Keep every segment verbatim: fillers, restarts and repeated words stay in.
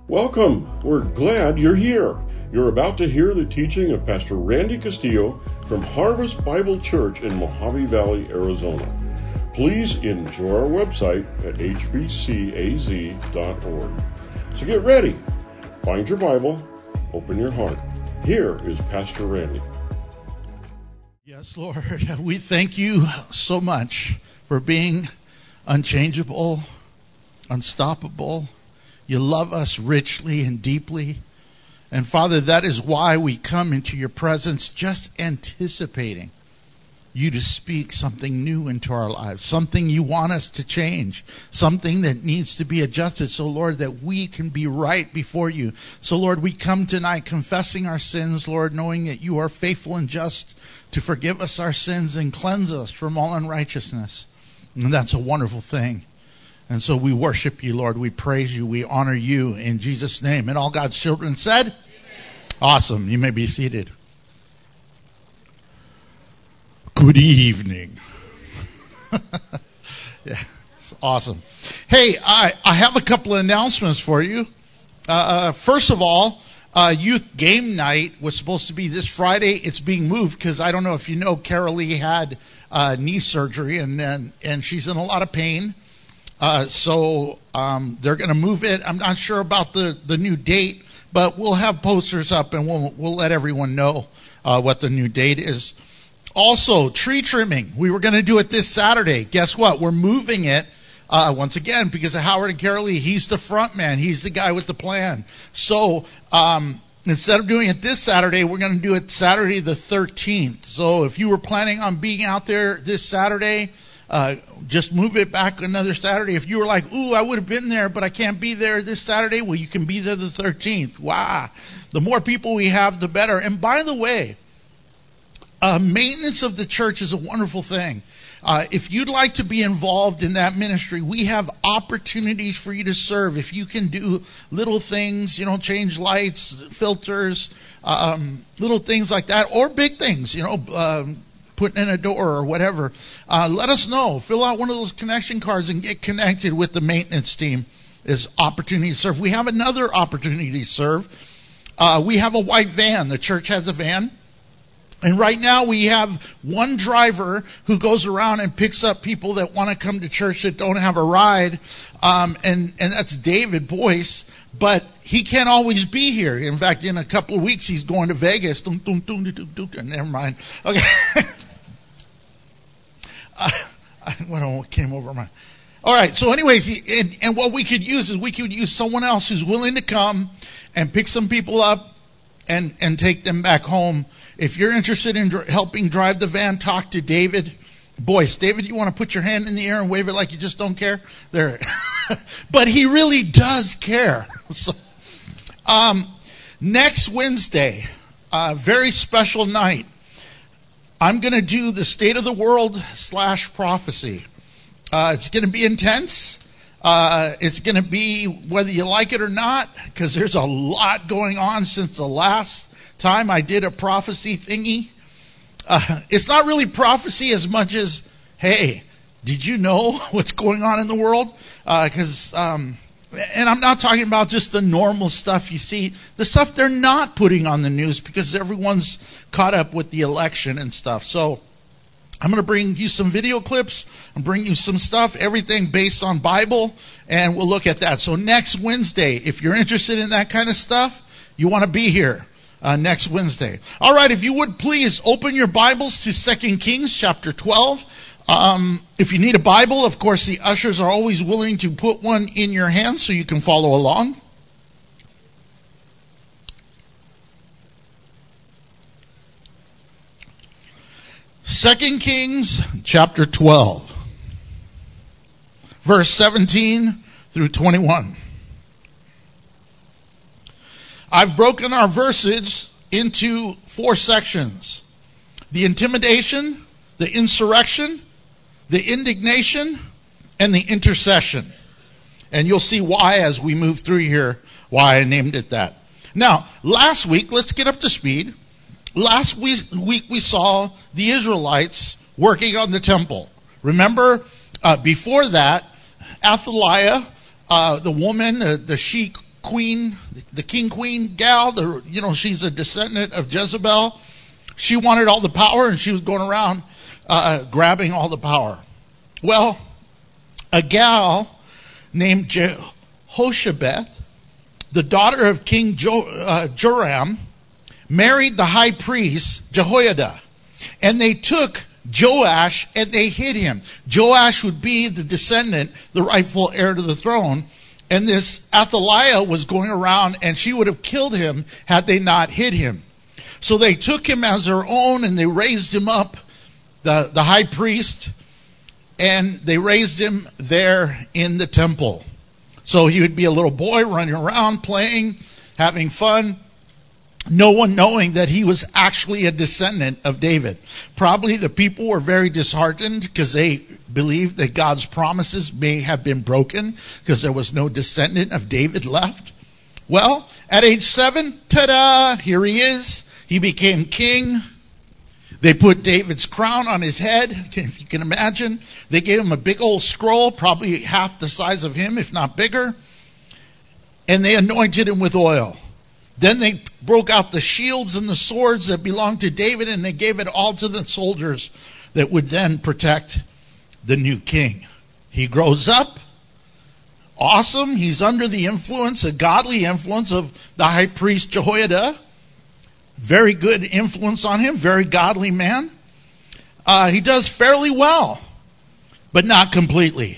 Welcome. We're glad you're here. You're about to hear the teaching of Pastor Randy Castillo from Harvest Bible Church in Mojave Valley, Arizona. Please enjoy our website at h b c a z dot org. So get ready. Find your Bible. Open your heart. Here is Pastor Randy. Yes, Lord, we thank you so much for being unchangeable, unstoppable. You love us richly and deeply. And Father, that is why we come into your presence just anticipating you to speak something new into our lives, something you want us to change, something that needs to be adjusted. So, Lord, that we can be right before you. So, Lord, we come tonight confessing our sins, Lord, knowing that you are faithful and just to forgive us our sins and cleanse us from all unrighteousness. And that's a wonderful thing. And so we worship you, Lord. We praise you. We honor you in Jesus' name. And all God's children said, amen. Awesome. You may be seated. Good evening. Yeah, it's awesome. Hey, I, I have a couple of announcements for you. Uh, first of all, uh, youth game night was supposed to be this Friday. It's being moved because I don't know if you know, Carol Lee had uh, knee surgery and, and and she's in a lot of pain. Uh, so um, they're going to move it. I'm not sure about the, the new date, but we'll have posters up and we'll we'll let everyone know uh, what the new date is. Also, tree trimming. We were going to do it this Saturday. Guess what? We're moving it uh, once again because of Howard and Carol Lee. He's the front man. He's the guy with the plan. So um, instead of doing it this Saturday, we're going to do it Saturday the thirteenth. So if you were planning on being out there this Saturday, Uh, just move it back another Saturday. If you were like, ooh, I would have been there, but I can't be there this Saturday, well, you can be there the thirteenth. Wow. The more people we have, the better. And by the way, uh, maintenance of the church is a wonderful thing. Uh, if you'd like to be involved in that ministry, we have opportunities for you to serve. If you can do little things, you know, change lights, filters, um, little things like that, or big things, you know, um, putting in a door or whatever, uh, let us know. Fill out one of those connection cards and get connected with the maintenance team. Is opportunity to serve. We have another opportunity to serve. Uh, we have a white van. The church has a van. And right now we have one driver who goes around and picks up people that want to come to church that don't have a ride. Um, and, and that's David Boyce. But he can't always be here. In fact, in a couple of weeks, he's going to Vegas. Dun, dun, dun, dun, dun, dun. Never mind. Okay. uh, I don't know what came over my... All right, so anyways, he, and, and what we could use is we could use someone else who's willing to come and pick some people up and, and take them back home. If you're interested in dr- helping drive the van, talk to David Boyce. David, you want to put your hand in the air and wave it like you just don't care? There. But he really does care. So, um, next Wednesday, a very special night, I'm going to do the State of the World slash prophecy. Uh, it's going to be intense. Uh, it's going to be whether you like it or not, because there's a lot going on since the last time I did a prophecy thingy. Uh, it's not really prophecy as much as, hey, did you know what's going on in the world? Because, uh, um, and I'm not talking about just the normal stuff you see, the stuff they're not putting on the news because everyone's caught up with the election and stuff. So I'm going to bring you some video clips and bring you some stuff, everything based on Bible, and we'll look at that. So next Wednesday, if you're interested in that kind of stuff, you want to be here uh, next Wednesday. All right, if you would please open your Bibles to Second Kings chapter twelve. Um, if you need a Bible, of course, the ushers are always willing to put one in your hand so you can follow along. Second Kings chapter twelve, verse seventeen through twenty-one. I've broken our verses into four sections: the intimidation, the insurrection, the indignation, and the intercession. And you'll see why as we move through here, why I named it that. Now, last week, let's get up to speed. Last week, week we saw the Israelites working on the temple. Remember, uh, before that, Athaliah, uh, the woman, uh, the she queen, the king queen gal, the, you know, she's a descendant of Jezebel. She wanted all the power, and she was going around uh, grabbing all the power. Well, a gal named Jehoshabeth, the daughter of King jo- uh, Joram, married the high priest Jehoiada. And they took Joash and they hid him. Joash would be the descendant, the rightful heir to the throne. And this Athaliah was going around, and she would have killed him had they not hid him. So they took him as their own, and they raised him up, the, the high priest, and they raised him there in the temple. So he would be a little boy running around, playing, having fun, no one knowing that he was actually a descendant of David. Probably the people were very disheartened because they believed that God's promises may have been broken because there was no descendant of David left. Well, at age seven, ta-da, here he is. He became king. They put David's crown on his head, if you can imagine. They gave him a big old scroll, probably half the size of him, if not bigger. And they anointed him with oil. Then they broke out the shields and the swords that belonged to David, and they gave it all to the soldiers that would then protect the new king. He grows up, awesome. He's under the influence, a godly influence of the high priest Jehoiada. Very good influence on him, very godly man. Uh, he does fairly well, but not completely.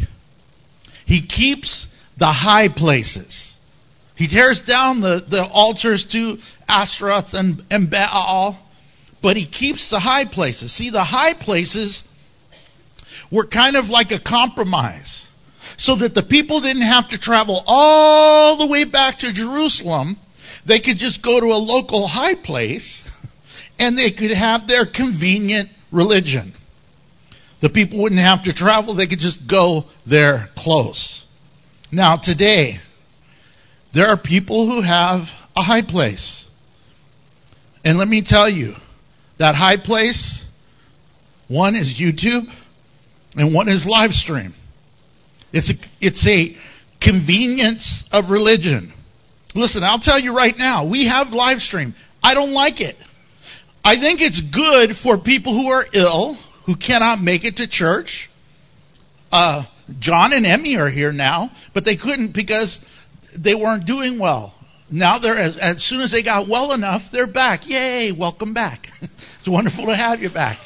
He keeps the high places. He tears down the, the altars to Ashtaroth and, and Baal, but he keeps the high places. See, the high places were kind of like a compromise, so that the people didn't have to travel all the way back to Jerusalem. They could just go to a local high place, and they could have their convenient religion. The people wouldn't have to travel. They could just go there close. Now, today, there are people who have a high place. And let me tell you, that high place, one is YouTube, and one is live stream. It's a, it's a convenience of religion. Listen, I'll tell you right now, we have live stream. I don't like it. I think it's good for people who are ill, who cannot make it to church. Uh, John and Emmy are here now, but they couldn't because they weren't doing well. Now they're as, as soon as they got well enough, they're back. Yay, welcome back. It's wonderful to have you back.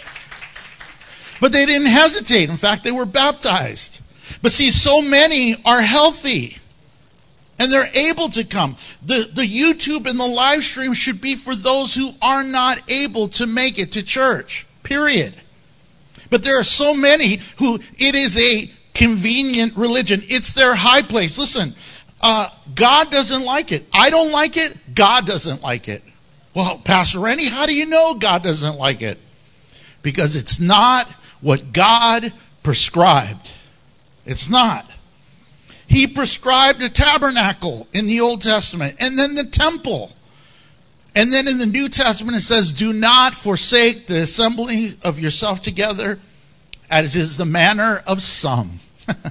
But they didn't hesitate. In fact, they were baptized. But see, so many are healthy, and they're able to come. The, the YouTube and the live stream should be for those who are not able to make it to church, period. But there are so many who it is a convenient religion. It's their high place. Listen, uh, God doesn't like it. I don't like it. God doesn't like it. Well, Pastor Randy, how do you know God doesn't like it? Because it's not what God prescribed. It's not. He prescribed a tabernacle in the Old Testament, and then the temple. And then in the New Testament it says, do not forsake the assembling of yourself together, as is the manner of some.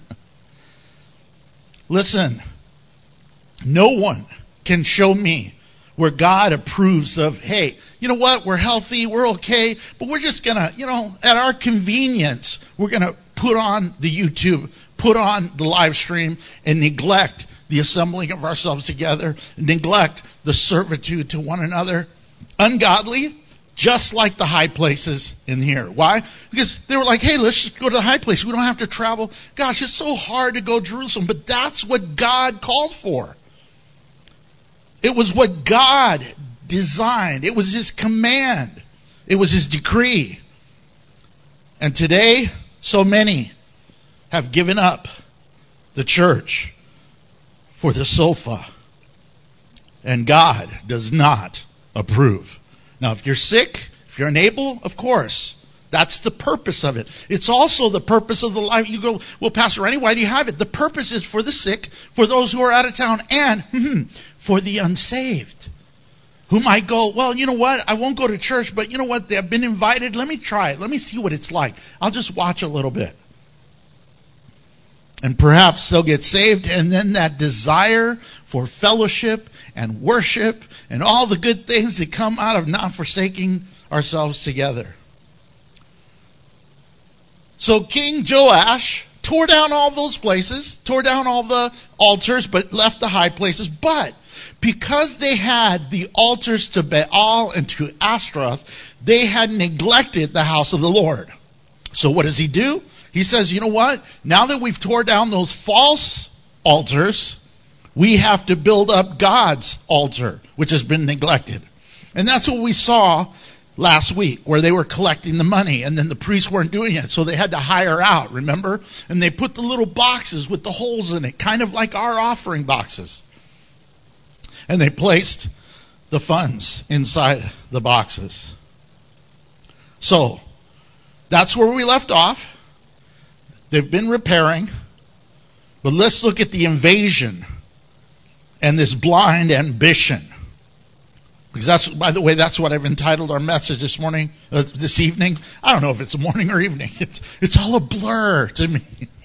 Listen, no one can show me where God approves of, hey, you know what, we're healthy, we're okay, but we're just going to, you know, at our convenience, we're going to put on the YouTube, put on the live stream, and neglect the assembling of ourselves together, neglect the servitude to one another. Ungodly, just like the high places in here. Why? Because they were like, hey, let's just go to the high place. We don't have to travel. Gosh, it's so hard to go to Jerusalem, but that's what God called for. It was what God designed. It was his command. It was his decree. And today, so many have given up the church for the sofa. And God does not approve. Now, if you're sick, if you're unable, of course, that's the purpose of it. It's also the purpose of the life. You go, well, Pastor Randy, why do you have it? The purpose is for the sick, for those who are out of town, and hmm, for the unsaved, who might go, well, you know what? I won't go to church, but you know what? They've been invited. Let me try it. Let me see what it's like. I'll just watch a little bit. And perhaps they'll get saved, and then that desire for fellowship and worship and all the good things that come out of not forsaking ourselves together. So King Joash tore down all those places, tore down all the altars, but left the high places. But because they had the altars to Baal and to Ashtaroth, they had neglected the house of the Lord. So what does he do? He says, you know what? Now that we've tore down those false altars, we have to build up God's altar, which has been neglected. And that's what we saw last week, where they were collecting the money, and then the priests weren't doing it, so they had to hire out, remember? And they put the little boxes with the holes in it, kind of like our offering boxes. And they placed the funds inside the boxes. So, that's where we left off. They've been repairing. But let's look at the invasion and this blind ambition. Because that's, by the way, that's what I've entitled our message this morning, uh, this evening. I don't know if it's morning or evening. It's, it's all a blur to me.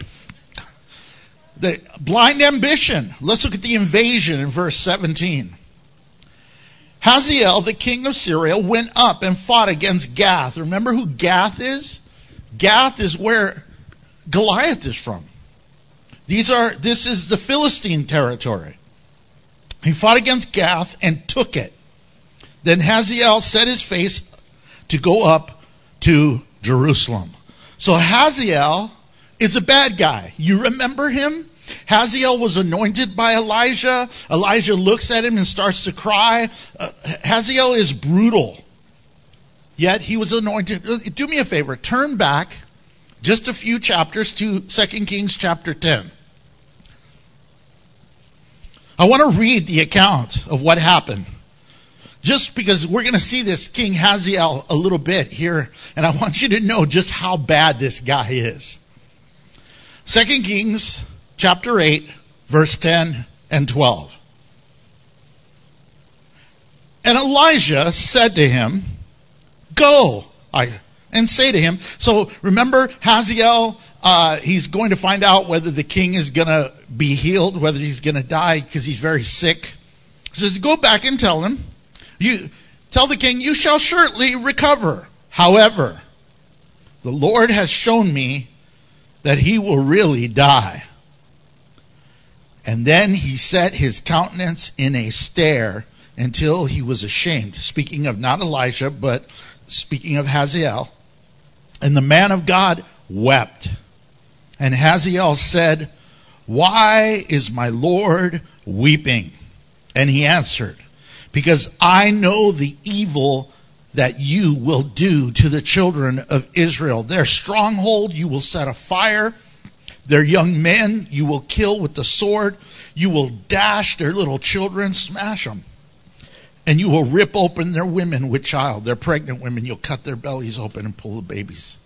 The blind ambition. Let's look at the invasion in verse seventeen. Hazael, the king of Syria, went up and fought against Gath. Remember who Gath is? Gath is where Goliath is from. These are, this is the Philistine territory. He fought against Gath and took it. Then Hazael set his face to go up to Jerusalem. So Hazael is a bad guy. You remember him? Hazael was anointed by Elijah. Elijah looks at him and starts to cry. Uh, Hazael is brutal. Yet he was anointed. Do me a favor. Turn back just a few chapters to Second Kings chapter ten. I want to read the account of what happened. Just because we're going to see this King Hazael a little bit here. And I want you to know just how bad this guy is. Second Kings chapter eight, verse ten and twelve. And Elijah said to him, go, I, and say to him. So remember Hazael, uh, he's going to find out whether the king is going to be healed, whether he's going to die because he's very sick. He says, go back and tell him. You tell the king, you shall surely recover. However, the Lord has shown me that he will really die. And then he set his countenance in a stare until he was ashamed. Speaking of not Elijah, but speaking of Hazael. And the man of God wept. And Hazael said, why is my Lord weeping? And he answered, because I know the evil that you will do to the children of Israel. Their stronghold you will set afire. Their young men you will kill with the sword. You will dash their little children, smash them. And you will rip open their women with child. Their pregnant women, you'll cut their bellies open and pull the babies.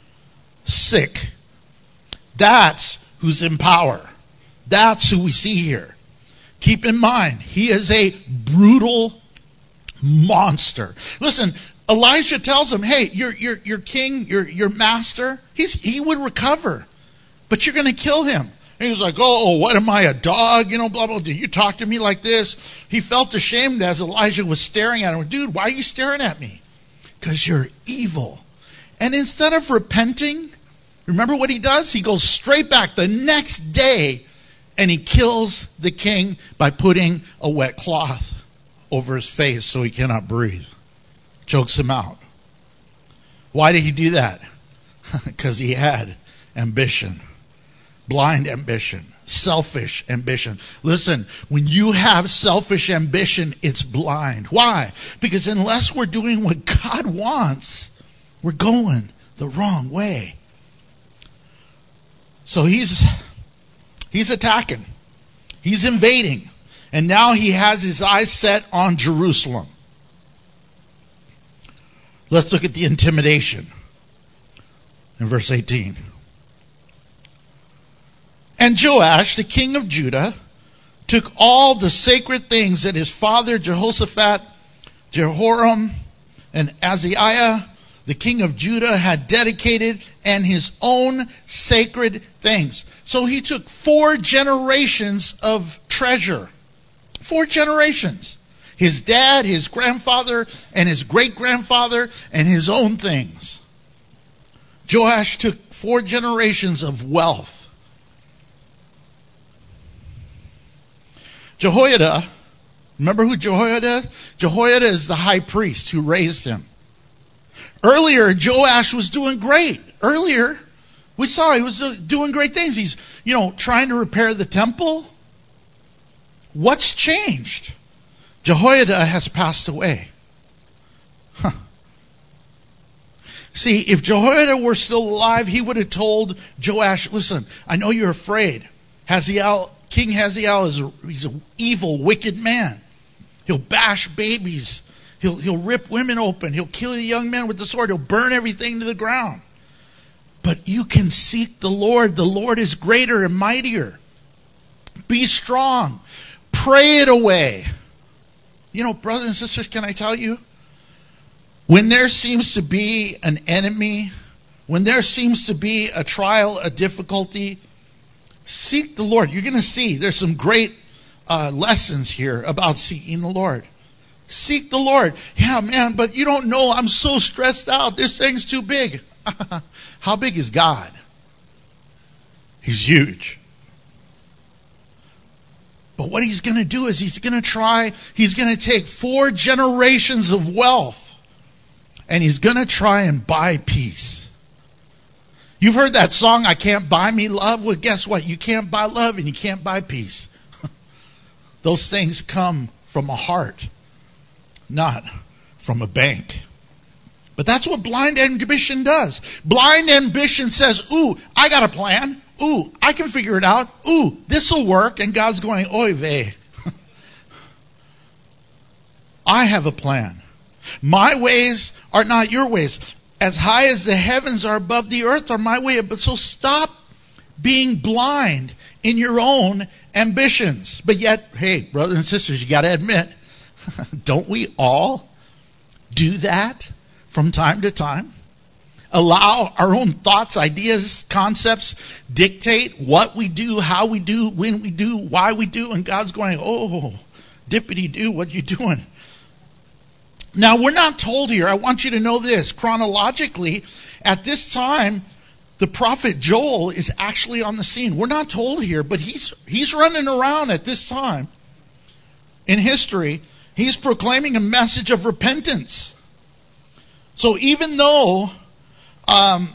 Sick. That's who's in power. That's who we see here. Keep in mind, he is a brutal monster. Listen, Elijah tells him, hey, your your your king, your your master, he's he would recover, but you're going to kill him. And he's like, oh, what am I, a dog? You know, blah, blah, did you talk to me like this? He felt ashamed as Elijah was staring at him. Dude, why are you staring at me? Because you're evil. And instead of repenting, remember what he does? He goes straight back the next day and he kills the king by putting a wet cloth over his face so he cannot breathe. Chokes him out. Why did he do that? Because he had ambition. Blind ambition. Selfish ambition. Listen, when you have selfish ambition, it's blind. Why? Because unless we're doing what God wants, we're going the wrong way. So he's he's attacking. He's invading. And now he has his eyes set on Jerusalem. Let's look at the intimidation in verse eighteen. And Joash, the king of Judah, took all the sacred things that his father Jehoshaphat, Jehoram, and Azariah, the king of Judah, had dedicated, and his own sacred things. So he took four generations of treasure. Four generations. His dad, his grandfather, and his great-grandfather, and his own things. Joash took four generations of wealth. Jehoiada, remember who Jehoiada is? Jehoiada is the high priest who raised him. Earlier, Joash was doing great. Earlier, we saw he was doing great things. He's, you know, trying to repair the temple. What's changed? Jehoiada has passed away. Huh. See, if Jehoiada were still alive, he would have told Joash, listen, I know you're afraid. Hazael, King Hazael is a, he's an evil, wicked man. He'll bash babies. He'll, he'll rip women open. He'll kill a young man with the sword. He'll burn everything to the ground. But you can seek the Lord. The Lord is greater and mightier. Be strong. Pray it away. You know, brothers and sisters, can I tell you? When there seems to be an enemy, when there seems to be a trial, a difficulty, seek the Lord. You're going to see there's some great uh, lessons here about seeking the Lord. Seek the Lord. Yeah, man, but you don't know. I'm so stressed out. This thing's too big. How big is God? He's huge. But what he's going to do is he's going to try, he's going to take four generations of wealth and he's going to try and buy peace. You've heard that song, I Can't Buy Me Love? Well, guess what? You can't buy love and you can't buy peace. Those things come from a heart, not from a bank. But that's what blind ambition does. Blind ambition says, ooh, I got a plan. Ooh, I can figure it out. Ooh, this will work. And God's going, oy vey. I have a plan. My ways are not your ways. As high as the heavens are above the earth are my way. But so stop being blind in your own ambitions. But yet, hey, brothers and sisters, you got to admit, don't we all do that from time to time? Allow our own thoughts, ideas, concepts dictate what we do, how we do, when we do, why we do, and God's going, oh, dippity-doo, what you doing? Now, we're not told here, I want you to know this, chronologically, at this time, the prophet Joel is actually on the scene. We're not told here, but he's he's running around at this time in history. He's proclaiming a message of repentance. So even though Um,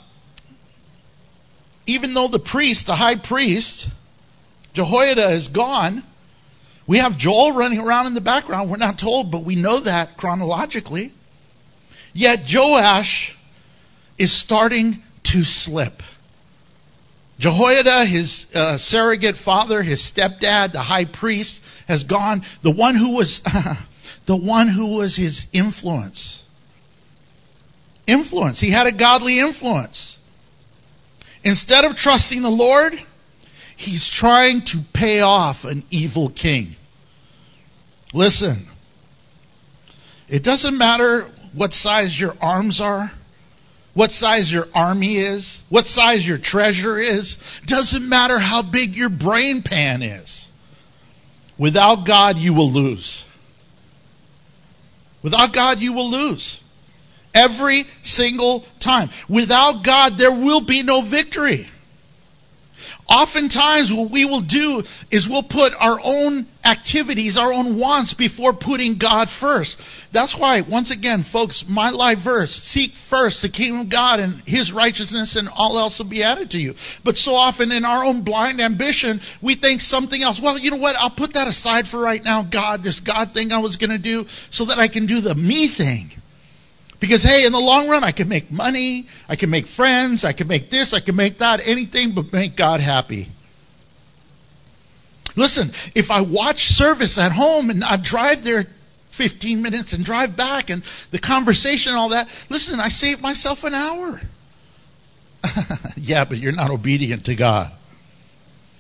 even though the priest, the high priest, Jehoiada is gone, we have Joel running around in the background. We're not told, but we know that chronologically. Yet Joash is starting to slip. Jehoiada, his uh, surrogate father, his stepdad, the high priest, has gone. The one who was, the one who was his influence. Influence. He had a godly influence. Instead of trusting the Lord, he's trying to pay off an evil king. Listen, it doesn't matter what size your arms are, what size your army is, what size your treasure is. Doesn't matter how big your brain pan is. Without God, you will lose. Without God, you will lose. Every single time. Without God, there will be no victory. Oftentimes, what we will do is we'll put our own activities, our own wants before putting God first. That's why, once again, folks, my life verse, seek first the kingdom of God and his righteousness, and all else will be added to you. But so often in our own blind ambition, we think something else. Well, you know what? I'll put that aside for right now. God, this God thing I was going to do so that I can do the me thing. Because, hey, in the long run, I can make money, I can make friends, I can make this, I can make that, anything but make God happy. Listen, if I watch service at home and I drive there fifteen minutes and drive back and the conversation and all that, listen, I save myself an hour. Yeah, but you're not obedient to God.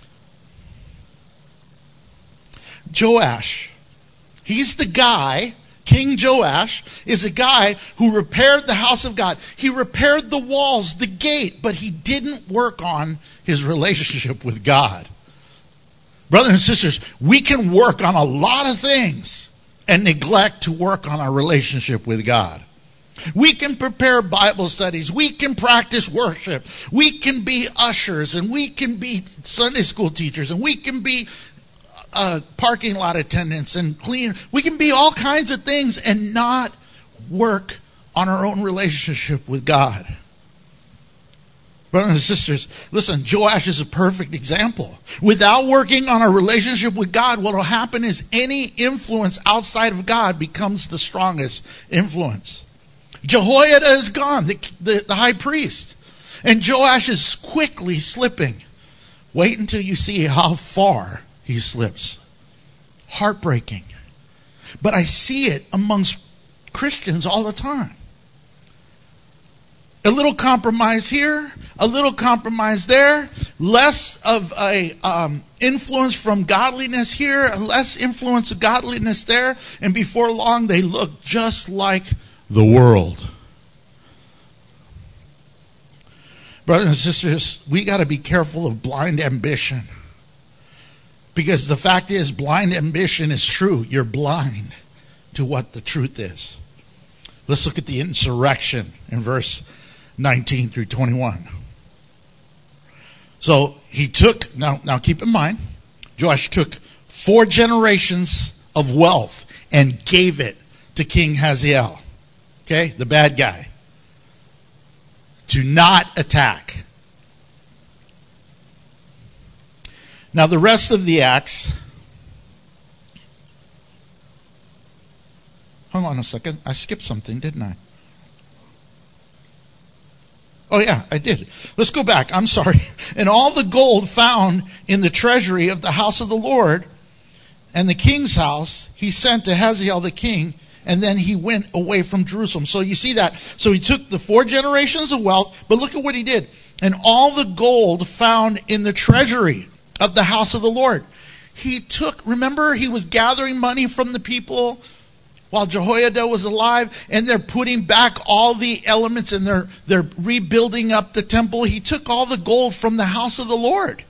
Joash, he's the guy King Joash is a guy who repaired the house of God. He repaired the walls, the gate, but he didn't work on his relationship with God. Brothers and sisters, we can work on a lot of things and neglect to work on our relationship with God. We can prepare Bible studies. We can practice worship. We can be ushers, and we can be Sunday school teachers, and we can be uh, parking lot attendants and clean. We can be all kinds of things and not work on our own relationship with God. Brothers and sisters, listen, Joash is a perfect example. Without working on our relationship with God, what will happen is any influence outside of God becomes the strongest influence. Jehoiada is gone, the, the, the high priest. And Joash is quickly slipping. Wait until you see how far he slips. Heartbreaking. But I see it amongst Christians all the time. A little compromise here, a little compromise there, less of a um, influence from godliness here, less influence of godliness there, and before long they look just like the world. Brothers and sisters, we got to be careful of blind ambition. Because the fact is, blind ambition is true. You're blind to what the truth is. Let's look at the insurrection in verse nineteen through twenty-one. So he took, now, now keep in mind, Joash took four generations of wealth and gave it to King Hazael. Okay, the bad guy. To not attack. Now the rest of the acts. Hold on a second. I skipped something, didn't I? Oh yeah, I did. Let's go back. I'm sorry. And all the gold found in the treasury of the house of the Lord and the king's house, he sent to Hazael the king, and then he went away from Jerusalem. So you see that. So he took the four generations of wealth, but look at what he did. And all the gold found in the treasury of the house of the Lord. He took, remember, he was gathering money from the people while Jehoiada was alive, and they're putting back all the elements, and they're they're rebuilding up the temple. He took all the gold from the house of the Lord.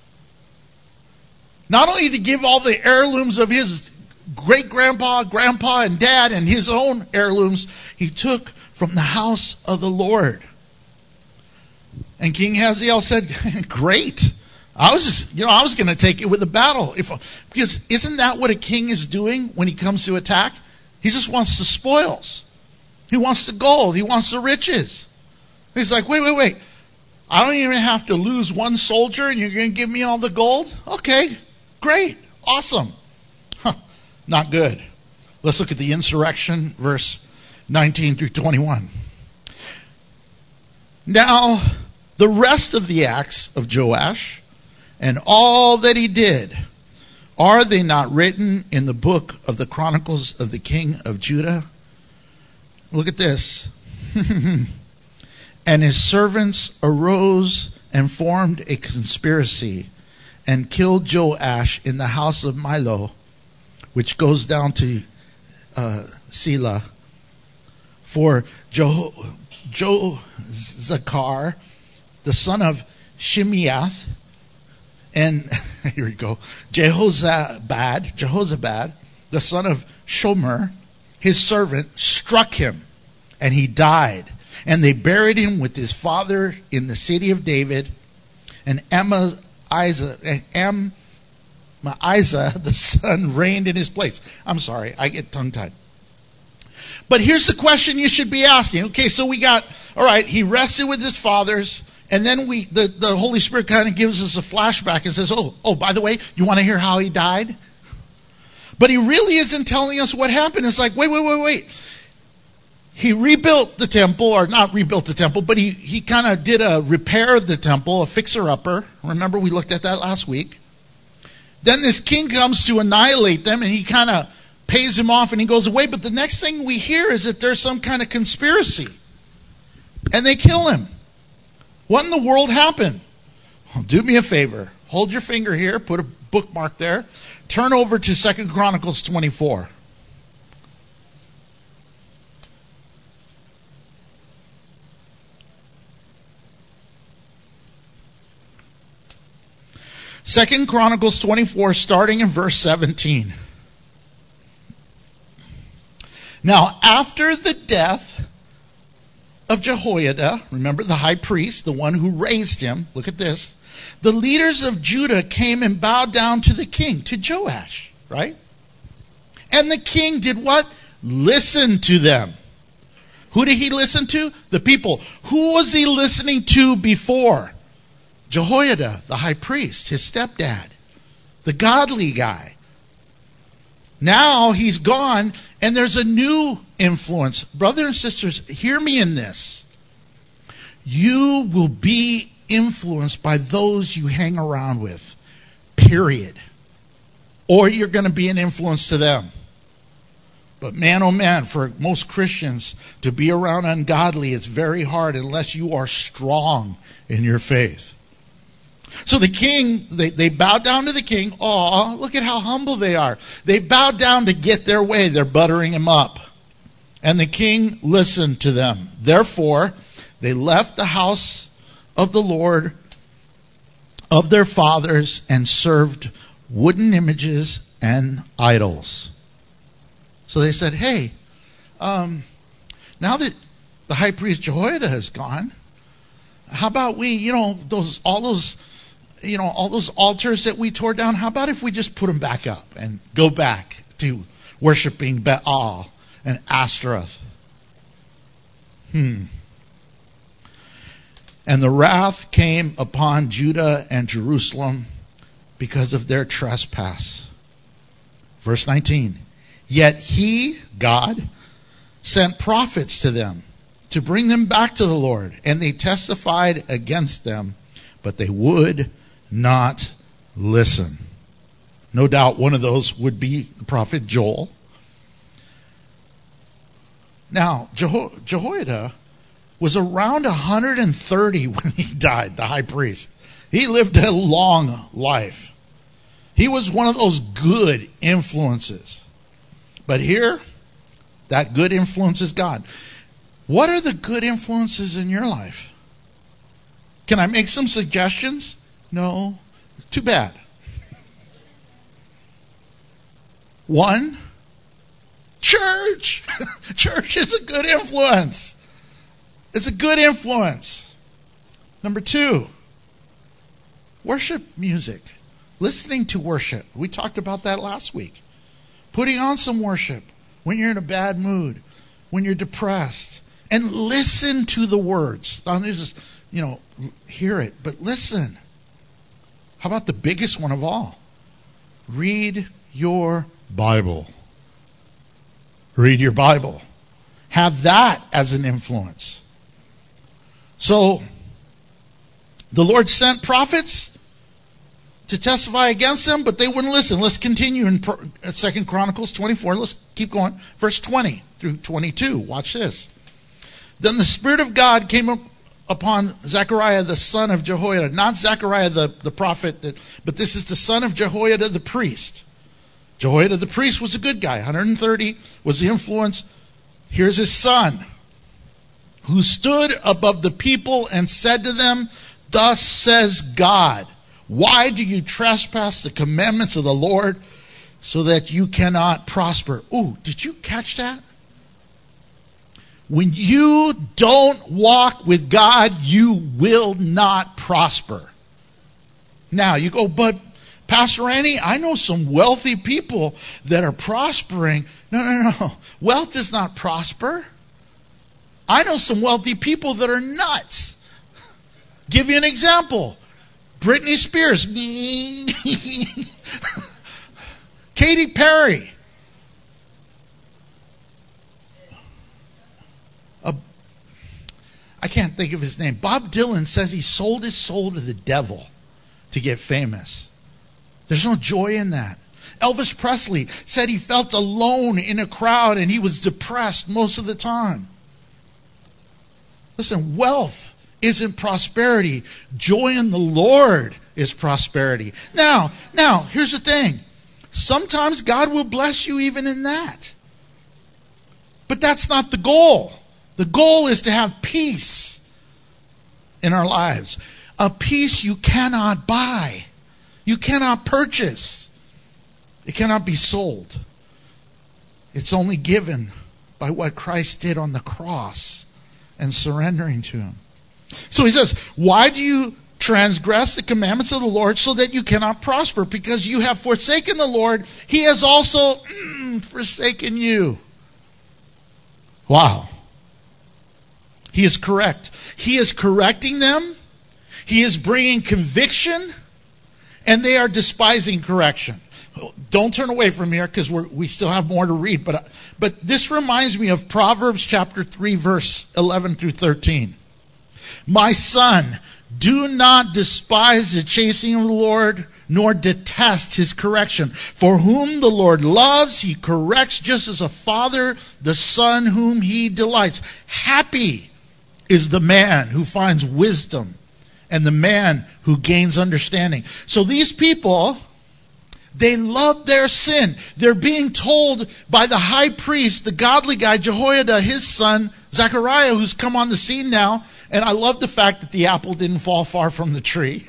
Not only to give all the heirlooms of his great-grandpa, grandpa, and dad, and his own heirlooms, he took from the house of the Lord. And King Hazael said, great. I was just, you know, I was going to take it with a battle. If, because isn't that what a king is doing when he comes to attack? He just wants the spoils. He wants the gold. He wants the riches. He's like, wait, wait, wait. I don't even have to lose one soldier and you're going to give me all the gold? Okay, great, awesome. Huh, not good. Let's look at the insurrection, verse nineteen through twenty-one. Now, the rest of the acts of Joash and all that he did, are they not written in the book of the Chronicles of the King of Judah? Look at this. And his servants arose and formed a conspiracy and killed Joash in the house of Milo, which goes down to uh, Selah. For Jo, Jo Zakar, the son of Shimeath, and here we go, Jehozabad, Jehozabad, the son of Shomer, his servant, struck him, and he died. And they buried him with his father in the city of David. And Amaziah, Amaziah, the son, reigned in his place. I'm sorry, I get tongue-tied. But here's the question you should be asking. Okay, so we got, all right, he rested with his fathers. And then we, the, the Holy Spirit kind of gives us a flashback and says, oh, oh, by the way, you want to hear how he died? But he really isn't telling us what happened. It's like, wait, wait, wait, wait. He rebuilt the temple, or not rebuilt the temple, but he, he kind of did a repair of the temple, a fixer-upper. Remember, we looked at that last week. Then this king comes to annihilate them, and he kind of pays him off, and he goes away. But the next thing we hear is that there's some kind of conspiracy, and they kill him. What in the world happened? Well, do me a favor. Hold your finger here. Put a bookmark there. Turn over to Second Chronicles twenty-four. Second Chronicles twenty-four, starting in verse seventeen. Now, after the death of Jehoiada, remember the high priest, the one who raised him, look at this, the leaders of Judah came and bowed down to the king, to Joash, right? And the king did what? Listen to them. Who did he listen to? The people. Who was he listening to before? Jehoiada, the high priest, his stepdad, the godly guy. Now he's gone, and there's a new influence. Brothers and sisters, hear me in this. You will be influenced by those you hang around with, period. Or you're going to be an influence to them. But man, oh man, for most Christians to be around ungodly, it's very hard unless you are strong in your faith. So the king, they, they bowed down to the king. Oh, look at how humble they are. They bowed down to get their way. They're buttering him up. And the king listened to them. Therefore, they left the house of the Lord of their fathers and served wooden images and idols. So they said, hey, um, now that the high priest Jehoiada has gone, how about we, you know, those all those, you know, all those altars that we tore down, how about if we just put them back up and go back to worshiping Baal and Ashtaroth? Hmm. And the wrath came upon Judah and Jerusalem because of their trespass. Verse nineteen. Yet he, God, sent prophets to them to bring them back to the Lord. And they testified against them, but they would not listen. No doubt one of those would be the prophet Joel. Now, Jeho- Jehoiada was around one hundred thirty when he died, the high priest. He lived a long life. He was one of those good influences. But here, that good influence is God. What are the good influences in your life? Can I make some suggestions? No. Too bad. One, church. Church is a good influence. It's a good influence. Number two, worship music. Listening to worship. We talked about that last week. Putting on some worship when you're in a bad mood, when you're depressed, and listen to the words. Don't just, you know, hear it, but listen. How about the biggest one of all? Read your Bible. Read your Bible. Have that as an influence. So, the Lord sent prophets to testify against them, but they wouldn't listen. Let's continue in Second Chronicles twenty-four. Let's keep going. Verse twenty through twenty-two. Watch this. Then the Spirit of God came up upon Zechariah, the son of Jehoiada. Not Zechariah, the, the prophet, but this is the son of Jehoiada, the priest. Jehoiada, the priest, was a good guy. one hundred thirty was the influence. Here's his son, who stood above the people and said to them, thus says God, why do you trespass the commandments of the Lord so that you cannot prosper? Ooh, did you catch that? When you don't walk with God, you will not prosper. Now, you go, but Pastor Randy, I know some wealthy people that are prospering. No, no, no. Wealth does not prosper. I know some wealthy people that are nuts. Give you an example. Britney Spears. Katy Perry. Uh, I can't think of his name. Bob Dylan says he sold his soul to the devil to get famous. There's no joy in that. Elvis Presley said he felt alone in a crowd and he was depressed most of the time. Listen, wealth isn't prosperity. Joy in the Lord is prosperity. Now, now, here's the thing. Sometimes God will bless you even in that. But that's not the goal. The goal is to have peace in our lives. A peace you cannot buy. You cannot purchase. It cannot be sold. It's only given by what Christ did on the cross and surrendering to him. So he says, why do you transgress the commandments of the Lord so that you cannot prosper? Because you have forsaken the Lord, he has also mm, forsaken you. Wow. He is correct. He is correcting them. He is bringing conviction, and they are despising correction. Don't turn away from here because we we still have more to read. But, but this reminds me of Proverbs chapter three, verse eleven through thirteen. My son, do not despise the chastening of the Lord, nor detest his correction. For whom the Lord loves, he corrects, just as a father the son whom he delights. Happy is the man who finds wisdom, and the man who gains understanding. So these people, they love their sin. They're being told by the high priest, the godly guy, Jehoiada, his son, Zechariah, who's come on the scene now. And I love the fact that the apple didn't fall far from the tree.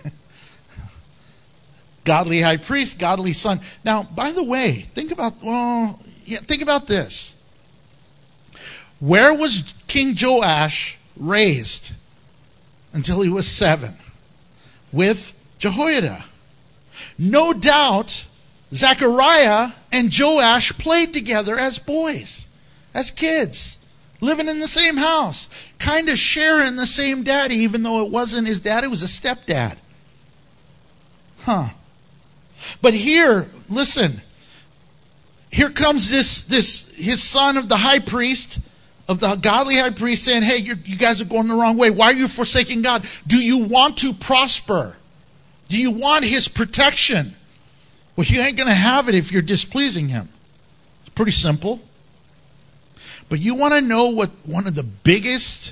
Godly high priest, godly son. Now, by the way, think about, well, yeah, think about this. Where was King Joash raised until he was seven? With Jehoiada. No doubt, Zechariah and Joash played together as boys, as kids, living in the same house, kind of sharing the same daddy, even though it wasn't his dad, it was a stepdad. Huh. But here, listen, here comes this, this his son of the high priest, of the godly high priest, saying, hey, you're, you guys are going the wrong way. Why are you forsaking God? Do you want to prosper? Do you want his protection? Well, you ain't going to have it if you're displeasing him. It's pretty simple. But you want to know what one of the biggest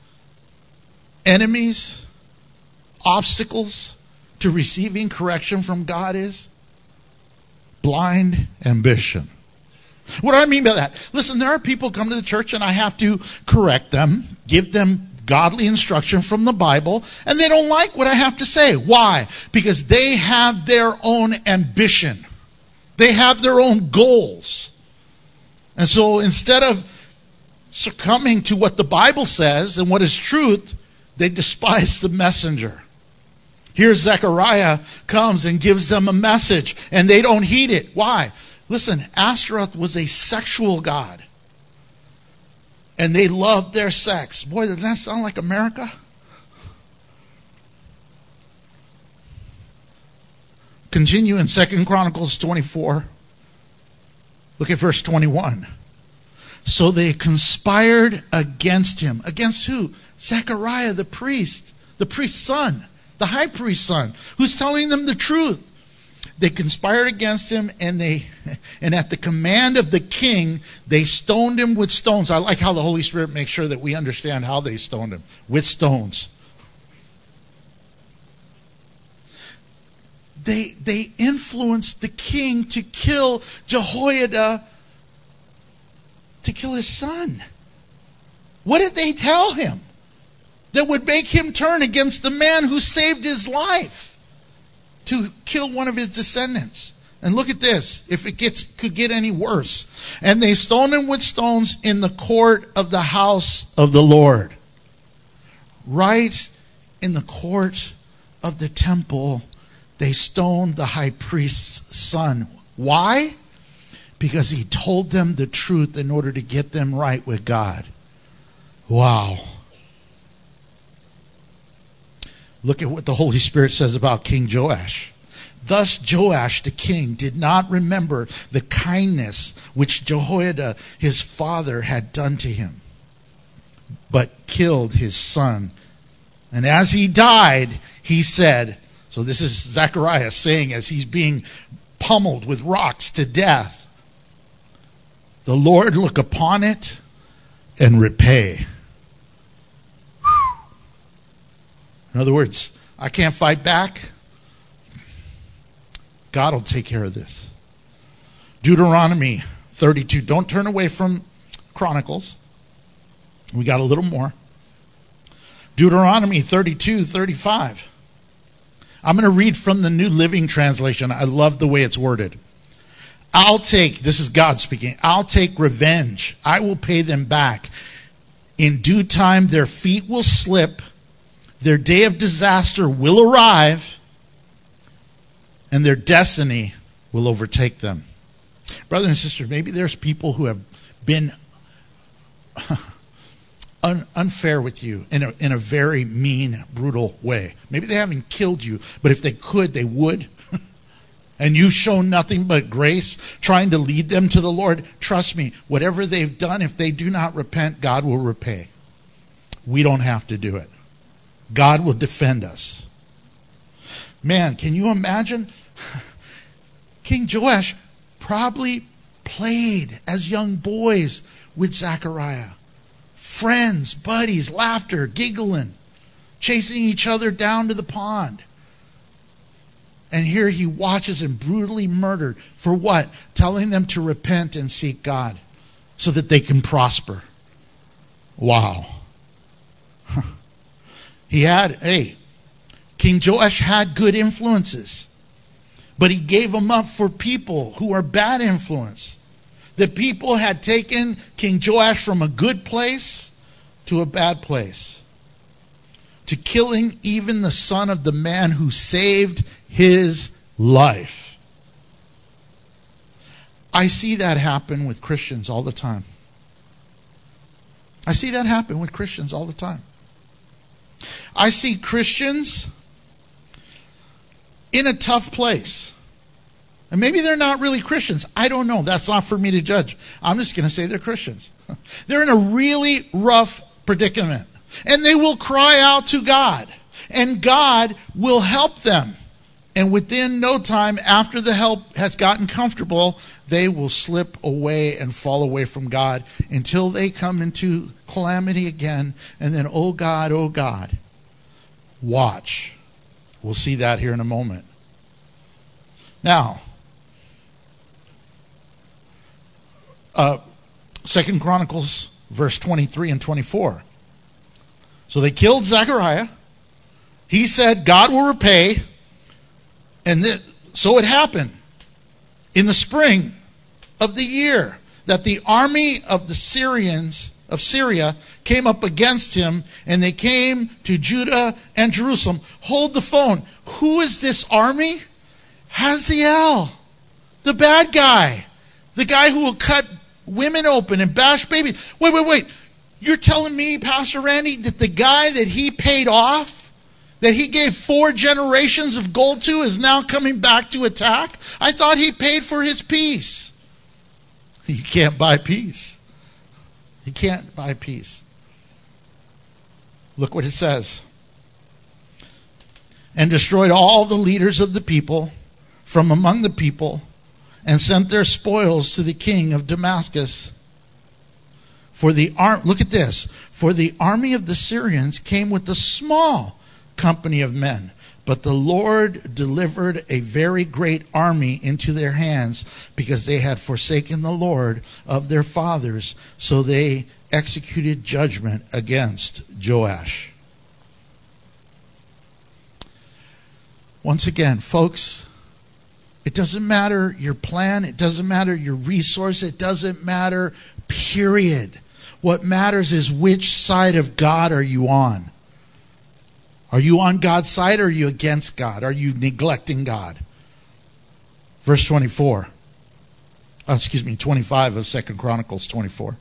enemies, obstacles to receiving correction from God is? Blind ambition. What do I mean by that? Listen, there are people come to the church and I have to correct them, give them godly instruction from the Bible, and they don't like what I have to say. Why? Because they have their own ambition. They have their own goals. And so instead of succumbing to what the Bible says and what is truth, they despise the messenger. Here Zechariah comes and gives them a message, and they don't heed it. Why? Listen, Ashtaroth was a sexual god. And they loved their sex. Boy, doesn't that sound like America? Continue in Second Chronicles twenty-four. Look at verse twenty-one. So they conspired against him. Against who? Zechariah, the priest. The priest's son. The high priest's son. Who's telling them the truth. They conspired against him, and they, and at the command of the king, they stoned him with stones. I like how the Holy Spirit makes sure that we understand how they stoned him. With stones. They, they influenced the king to kill Jehoiada, to kill his son. What did they tell him that would make him turn against the man who saved his life? To kill one of his descendants. And look at this, if it gets could get any worse. And they stoned him with stones in the court of the house of the Lord. Right in the court of the temple, they stoned the high priest's son. Why? Because he told them the truth in order to get them right with God. Wow. Look at what the Holy Spirit says about King Joash. Thus Joash the king did not remember the kindness which Jehoiada his father had done to him, but killed his son. And as he died, he said, so this is Zechariah saying as he's being pummeled with rocks to death, the Lord look upon it and repay. In other words, I can't fight back. God will take care of this. Deuteronomy thirty-two. Don't turn away from Chronicles. We got a little more. Deuteronomy thirty-two, thirty-five. I'm going to read from the New Living Translation. I love the way it's worded. I'll take, this is God speaking, I'll take revenge. I will pay them back. In due time, their feet will slip. Their day of disaster will arrive. And their destiny will overtake them. Brothers and sisters, maybe there's people who have been un- unfair with you in a, in a very mean, brutal way. Maybe they haven't killed you, but if they could, they would. And you've shown nothing but grace, trying to lead them to the Lord. Trust me, whatever they've done, if they do not repent, God will repay. We don't have to do it. God will defend us. Man, can you imagine? King Joash probably played as young boys with Zechariah. Friends, buddies, laughter, giggling, chasing each other down to the pond. And here he watches him brutally murdered. For what? Telling them to repent and seek God so that they can prosper. Wow. He had, hey, King Joash had good influences. But he gave them up for people who are bad influence. The people had taken King Joash from a good place to a bad place. To killing even the son of the man who saved his life. I see that happen with Christians all the time. I see that happen with Christians all the time. I see Christians in a tough place. And maybe they're not really Christians. I don't know. That's not for me to judge. I'm just going to say they're Christians. They're in a really rough predicament. And they will cry out to God. And God will help them. And within no time, after the help has gotten comfortable, they will slip away and fall away from God until they come into calamity again. And then, oh God, oh God. Watch. We'll see that here in a moment. Now, uh, Second Chronicles, verse twenty-three and twenty-four. So they killed Zechariah. He said, God will repay. And th- so it happened in the spring of the year that the army of the Syrians of Syria came up against him, and they came to Judah and Jerusalem. Hold the phone. Who is this army? Hazael, the bad guy, the guy who will cut women open and bash babies. Wait, wait, wait. You're telling me, Pastor Randy, that the guy that he paid off, that he gave four generations of gold to, is now coming back to attack? I thought he paid for his peace. You can't buy peace. You can't buy peace. Look what it says. And destroyed all the leaders of the people from among the people, and sent their spoils to the king of Damascus. For the ar- look at this. For the army of the Syrians came with a small company of men, but the Lord delivered a very great army into their hands, because they had forsaken the Lord of their fathers. So they executed judgment against Joash. Once again, folks, it doesn't matter your plan. It doesn't matter your resource. It doesn't matter, period. What matters is which side of God are you on. Are you on God's side, or are you against God? Are you neglecting God? Verse twenty-four. Oh, excuse me, twenty-five of Second Chronicles twenty-four.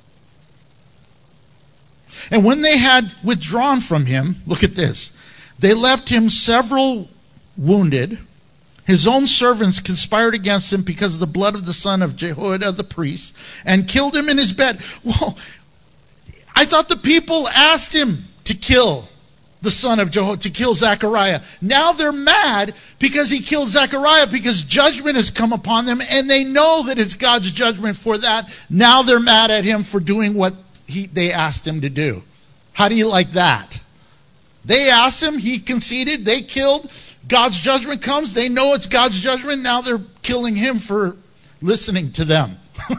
And when they had withdrawn from him, look at this. They left him several wounded. His own servants conspired against him because of the blood of the son of Jehoiada the priest, and killed him in his bed. Well, I thought the people asked him to kill the son of Jehoiada, to kill Zechariah. Now they're mad because he killed Zechariah, because judgment has come upon them, and they know that it's God's judgment for that. Now they're mad at him for doing what he, they asked him to do. How do you like that? They asked him, he conceded, they killed. God's judgment comes. They know it's God's judgment. Now they're killing him for listening to them.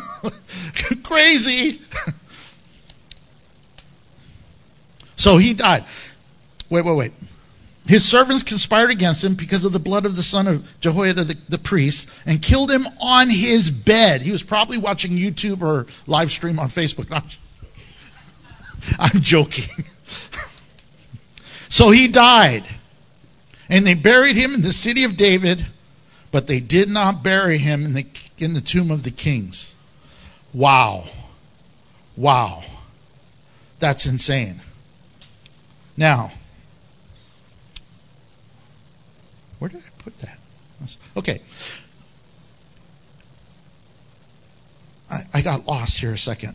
Crazy. So he died. Wait, wait, wait. His servants conspired against him because of the blood of the son of Jehoiada the, the priest, and killed him on his bed. He was probably watching YouTube or live stream on Facebook. No, I'm joking. So he died, and they buried him in the city of David, but they did not bury him in the in the tomb of the kings. Wow. Wow. That's insane. Now, where did I put that? Okay. I, I got lost here a second.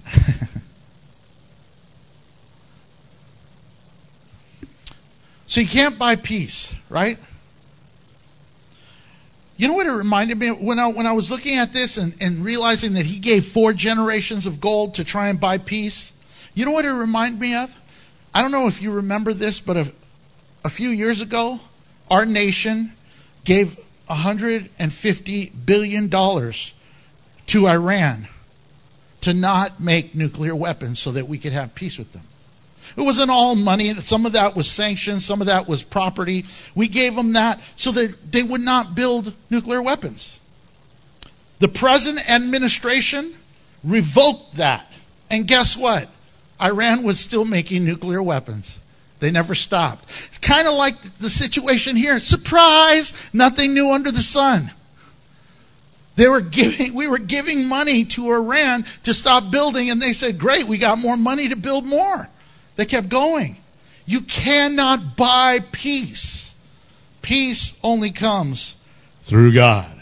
So you can't buy peace, right? You know what it reminded me of? When I, when I was looking at this and, and realizing that he gave four generations of gold to try and buy peace, you know what it reminded me of? I don't know if you remember this, but a, a few years ago, our nation gave one hundred fifty billion dollars to Iran to not make nuclear weapons so that we could have peace with them. It wasn't all money. Some of that was sanctions. Some of that was property. We gave them that so that they would not build nuclear weapons. The present administration revoked that. And guess what? Iran was still making nuclear weapons. They never stopped. It's kind of like the situation here. Surprise! Nothing new under the sun. They were giving, we were giving money to Iran to stop building, and they said, great, we got more money to build more. They kept going. You cannot buy peace. Peace only comes through God.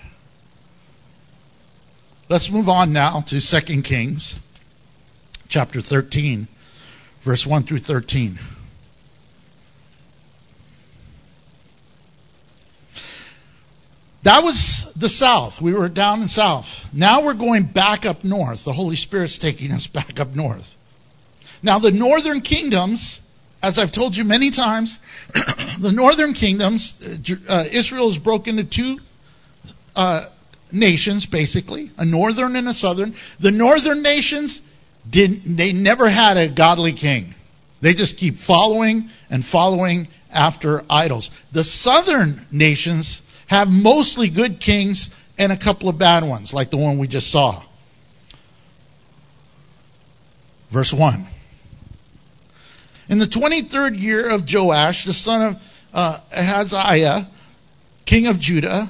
Let's move on now to Second Kings, chapter thirteen, verse one through thirteen. That was the south. We were down in south. Now we're going back up north. The Holy Spirit's taking us back up north. Now, the northern kingdoms, as I've told you many times, the northern kingdoms, uh, Israel is broken into two uh, nations, basically, a northern and a southern. The northern nations, didn't, they never had a godly king. They just keep following and following after idols. The southern nations have mostly good kings and a couple of bad ones, like the one we just saw. Verse one. In the twenty-third year of Joash, the son of uh, Ahaziah, king of Judah,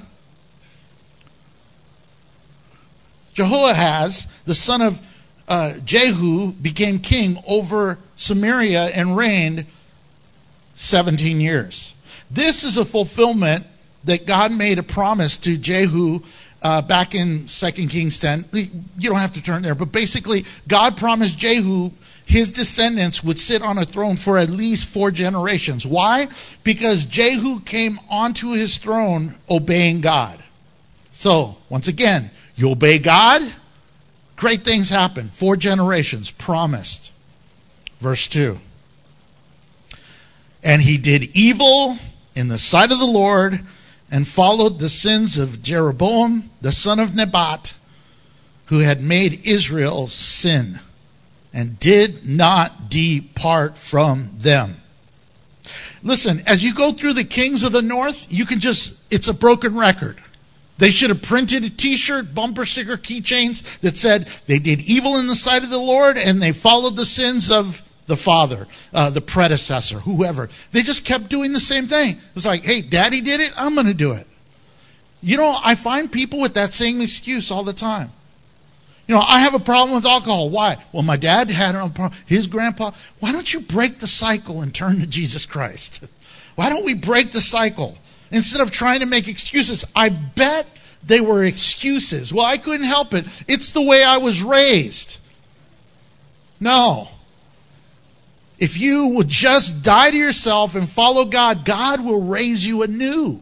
Jehoahaz, the son of uh, Jehu, became king over Samaria and reigned seventeen years. This is a fulfillment that God made a promise to Jehu uh, back in Second Kings ten. You don't have to turn there, but basically God promised Jehu his descendants would sit on a throne for at least four generations. Why? Because Jehu came onto his throne obeying God. So, once again, you obey God, great things happen. Four generations promised. Verse two. And he did evil in the sight of the Lord and followed the sins of Jeroboam, the son of Nebat, who had made Israel sin, and did not depart from them. Listen, as you go through the kings of the north, you can just, it's a broken record. They should have printed a t-shirt, bumper sticker, keychains that said they did evil in the sight of the Lord and they followed the sins of the father, uh, the predecessor, whoever. They just kept doing the same thing. It was like, hey, daddy did it, I'm going to do it. You know, I find people with that same excuse all the time. You know, I have a problem with alcohol. Why? Well, my dad had a problem. His grandpa. Why don't you break the cycle and turn to Jesus Christ? Why don't we break the cycle instead of trying to make excuses? I bet they were excuses. Well, I couldn't help it. It's the way I was raised. No. If you will just die to yourself and follow God, God will raise you anew.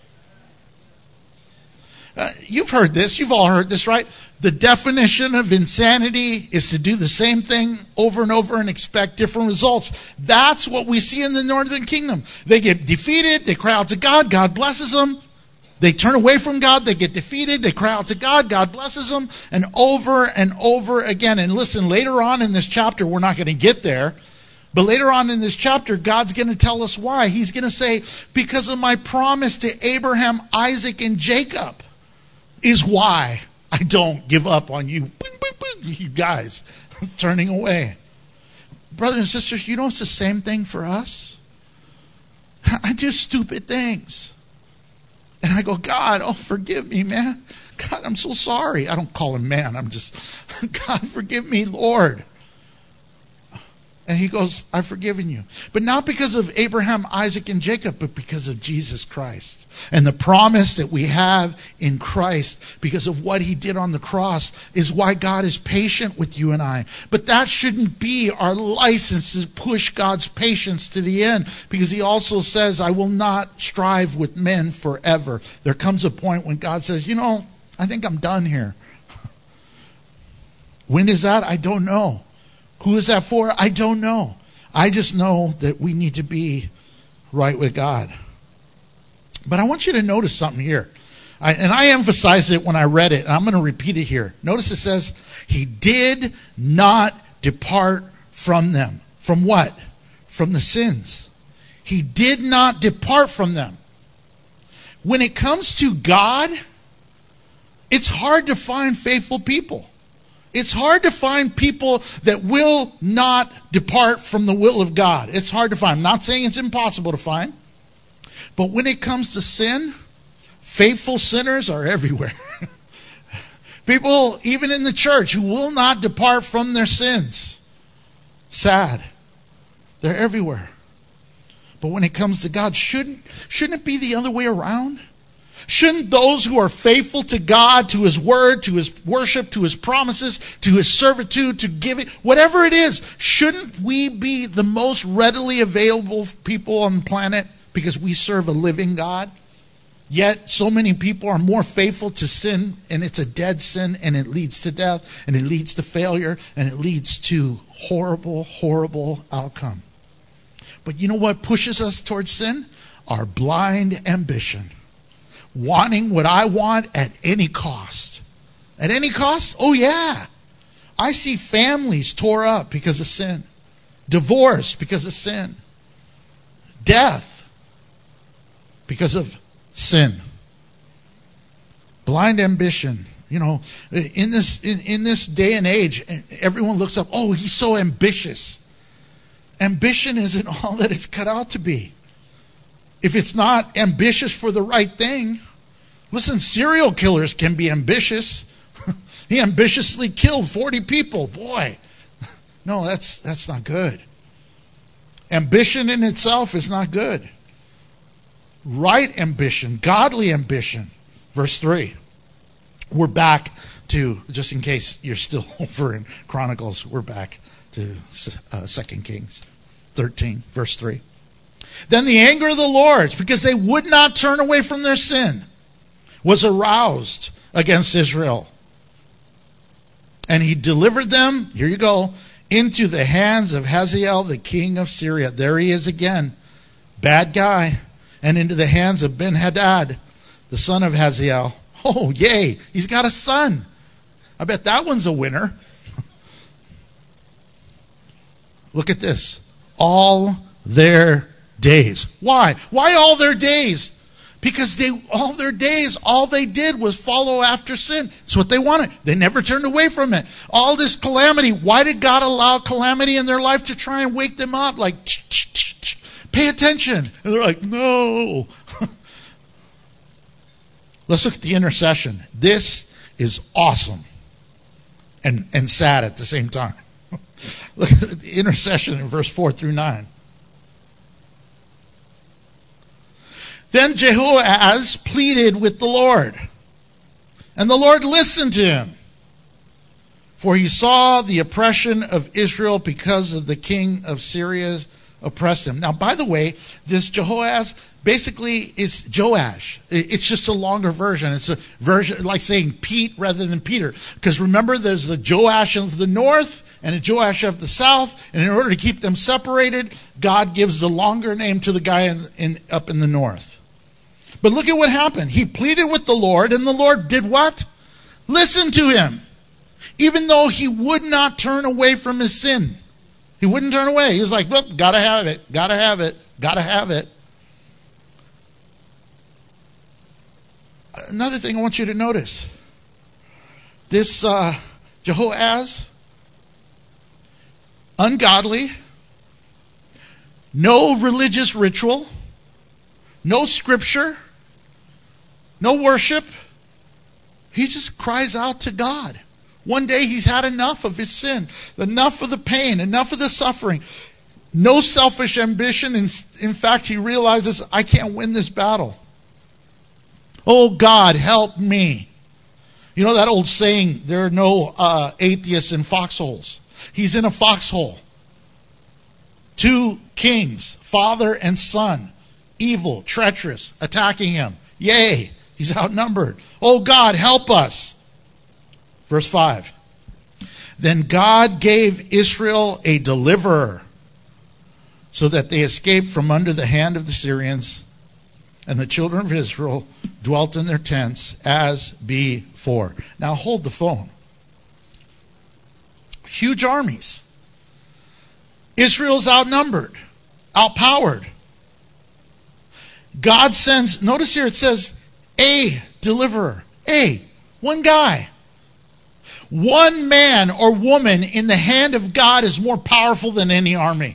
Uh, you've heard this. You've all heard this, right? The definition of insanity is to do the same thing over and over and expect different results. That's what we see in the northern kingdom. They get defeated. They cry out to God. God blesses them. They turn away from God. They get defeated. They cry out to God. God blesses them. And over and over again. And listen, later on in this chapter, we're not going to get there. But later on in this chapter, God's going to tell us why. He's going to say, because of my promise to Abraham, Isaac, and Jacob is why I don't give up on you. You guys turning away. Brothers and sisters, you know it's the same thing for us. I do stupid things. And I go, God, oh, forgive me, man. God, I'm so sorry. I don't call him man. I'm just, God, forgive me, Lord. And he goes, I've forgiven you. But not because of Abraham, Isaac, and Jacob, but because of Jesus Christ. And the promise that we have in Christ, because of what he did on the cross, is why God is patient with you and I. But that shouldn't be our license to push God's patience to the end. Because he also says, I will not strive with men forever. There comes a point when God says, you know, I think I'm done here. When is that? I don't know. Who is that for? I don't know. I just know that we need to be right with God. But I want you to notice something here. I, and I emphasized it when I read it, and I'm going to repeat it here. Notice it says, he did not depart from them. From what? From the sins. He did not depart from them. When it comes to God, it's hard to find faithful people. It's hard to find people that will not depart from the will of God. It's hard to find. I'm not saying it's impossible to find. But when it comes to sin, faithful sinners are everywhere. People, even in the church, who will not depart from their sins. Sad. They're everywhere. But when it comes to God, shouldn't, shouldn't it be the other way around? Shouldn't those who are faithful to God, to his word, to his worship, to his promises, to his servitude, to giving, whatever it is, shouldn't we be the most readily available people on the planet because we serve a living God? Yet so many people are more faithful to sin, and it's a dead sin, and it leads to death, and it leads to failure, and it leads to horrible, horrible outcome. But you know what pushes us towards sin? Our blind ambition. Wanting what I want at any cost. At any cost? Oh yeah. I see families tore up because of sin. Divorce because of sin. Death because of sin. Blind ambition. You know, in this in, in this day and age, everyone looks up, oh, he's so ambitious. Ambition isn't all that it's cut out to be. If it's not ambitious for the right thing, listen, serial killers can be ambitious. He ambitiously killed forty people. Boy, no, that's that's not good. Ambition in itself is not good. Right ambition, godly ambition. Verse three. We're back to, just in case you're still over in Chronicles, we're back to uh, Second Kings thirteen, verse three. Then the anger of the Lord, because they would not turn away from their sin, was aroused against Israel. And he delivered them, here you go, into the hands of Hazael, the king of Syria. There he is again, bad guy. And into the hands of Ben-Hadad, the son of Hazael. Oh, yay, he's got a son. I bet that one's a winner. Look at this. All their days. Why? Why all their days? Because they all their days, all they did was follow after sin. It's what they wanted. They never turned away from it. All this calamity. Why did God allow calamity in their life? To try and wake them up. Like, pay attention. And they're like, no. Let's look at the intercession. This is awesome and, and sad at the same time. Look at the intercession in verse four through nine. Then Jehoahaz pleaded with the Lord, and the Lord listened to him, for he saw the oppression of Israel because of the king of Syria oppressed him. Now, by the way, this Jehoahaz basically is Joash. It's just a longer version. It's a version like saying Pete rather than Peter. Because remember, there's the Joash of the north and a Joash of the south. And in order to keep them separated, God gives the longer name to the guy in, in, up in the north. But look at what happened. He pleaded with the Lord, and the Lord did what? Listen to him. Even though he would not turn away from his sin. He wouldn't turn away. He was like, well, gotta have it, gotta have it, gotta have it. Another thing I want you to notice. This uh, Jehoahaz, ungodly, no religious ritual, no scripture, no worship. He just cries out to God. One day he's had enough of his sin, enough of the pain, enough of the suffering. No selfish ambition. In, in fact, he realizes, I can't win this battle. Oh, God, help me. You know that old saying, there are no uh, atheists in foxholes. He's in a foxhole. Two kings, father and son, evil, treacherous, attacking him. Yay, he's outnumbered. Oh, God, help us. Verse five. Then God gave Israel a deliverer, so that they escaped from under the hand of the Syrians, and the children of Israel dwelt in their tents as before. Now hold the phone. Huge armies. Israel's outnumbered, outpowered. God sends, notice here it says, a deliverer. A, one guy. One man or woman in the hand of God is more powerful than any army.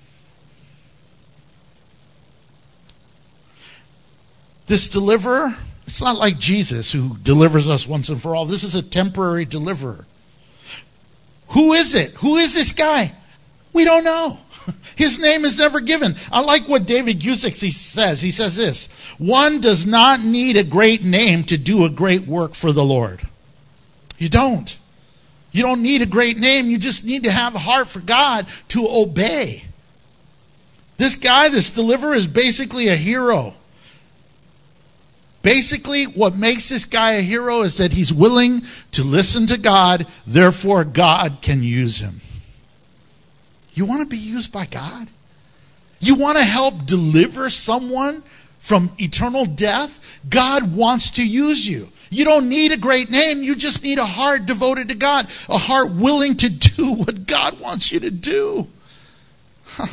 This deliverer, it's not like Jesus who delivers us once and for all. This is a temporary deliverer. Who is it? Who is this guy? We don't know. His name is never given. I like what David Guzik says. He says this: one does not need a great name to do a great work for the Lord. You don't. You don't need a great name. You just need to have a heart for God to obey. This guy, this deliverer, is basically a hero. Basically, what makes this guy a hero is that he's willing to listen to God, therefore God can use him. You want to be used by God? You want to help deliver someone from eternal death? God wants to use you. You don't need a great name. You just need a heart devoted to God, a heart willing to do what God wants you to do. Huh.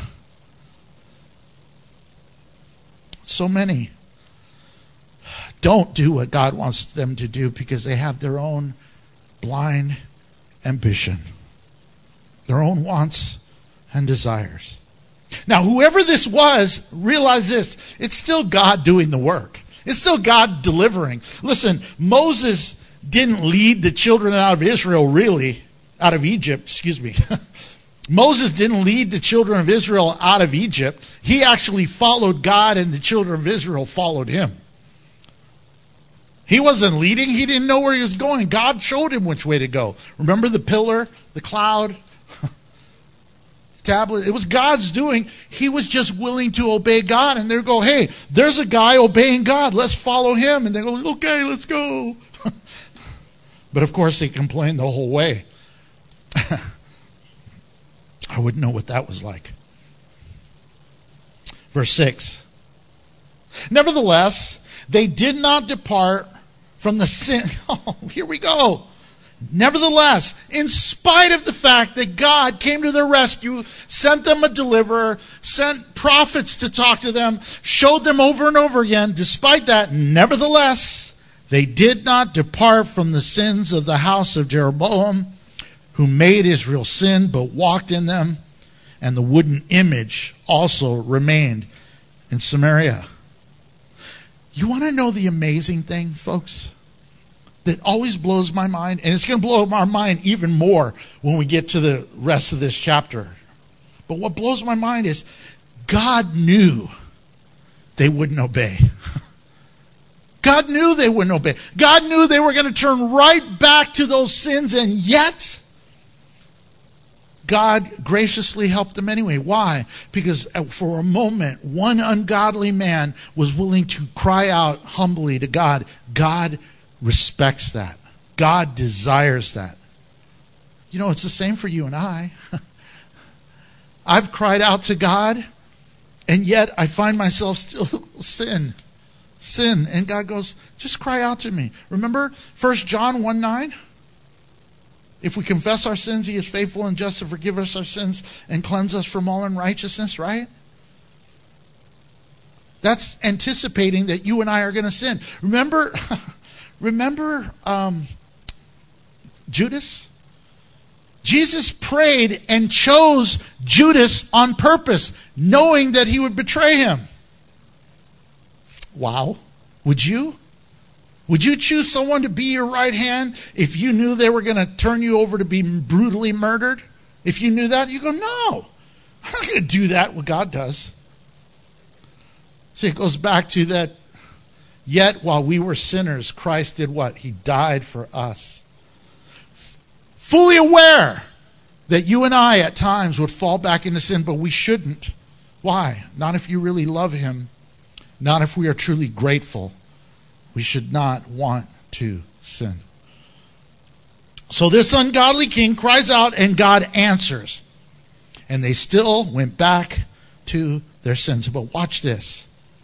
So many don't do what God wants them to do because they have their own blind ambition, their own wants and desires. Now, whoever this was, realize this: it's still God doing the work. It's still God delivering. Listen, Moses didn't lead the children out of Israel, really, out of Egypt, excuse me. Moses didn't lead the children of Israel out of Egypt. He actually followed God, and the children of Israel followed him. He wasn't leading. He didn't know where he was going. God showed him which way to go. Remember the pillar, the cloud, tablet? It was God's doing. He was just willing to obey God. And they go, hey, there's a guy obeying God. Let's follow him. And they go, okay, let's go. But of course, they complained the whole way. I wouldn't know what that was like. Verse six. Nevertheless, they did not depart from the sin. Oh, here we go. Nevertheless, in spite of the fact that God came to their rescue, sent them a deliverer, sent prophets to talk to them, showed them over and over again, despite that, nevertheless, they did not depart from the sins of the house of Jeroboam, who made Israel sin, but walked in them, and the wooden image also remained in Samaria. You want to know the amazing thing, folks? That always blows my mind, and it's going to blow our mind even more when we get to the rest of this chapter. But what blows my mind is God knew they wouldn't obey. God knew they wouldn't obey. God knew they were going to turn right back to those sins, and yet God graciously helped them anyway. Why? Because for a moment, one ungodly man was willing to cry out humbly to God. God respects that. God desires that. You know, it's the same for you and I. I've cried out to God, and yet I find myself still sin. Sin. And God goes, just cry out to me. Remember First John one nine? If we confess our sins, he is faithful and just to forgive us our sins and cleanse us from all unrighteousness, right? That's anticipating that you and I are going to sin. Remember, remember um, Judas? Jesus prayed and chose Judas on purpose, knowing that he would betray him. Wow. Would you? Would you choose someone to be your right hand if you knew they were going to turn you over to be brutally murdered? If you knew that, you go, no. I'm not going to do that, what God does. See, it goes back to that, yet while we were sinners, Christ did what? He died for us. Fully aware that you and I at times would fall back into sin, but we shouldn't. Why? Not if you really love him. Not if we are truly grateful. We should not want to sin. So this ungodly king cries out and God answers. And they still went back to their sins. But watch this.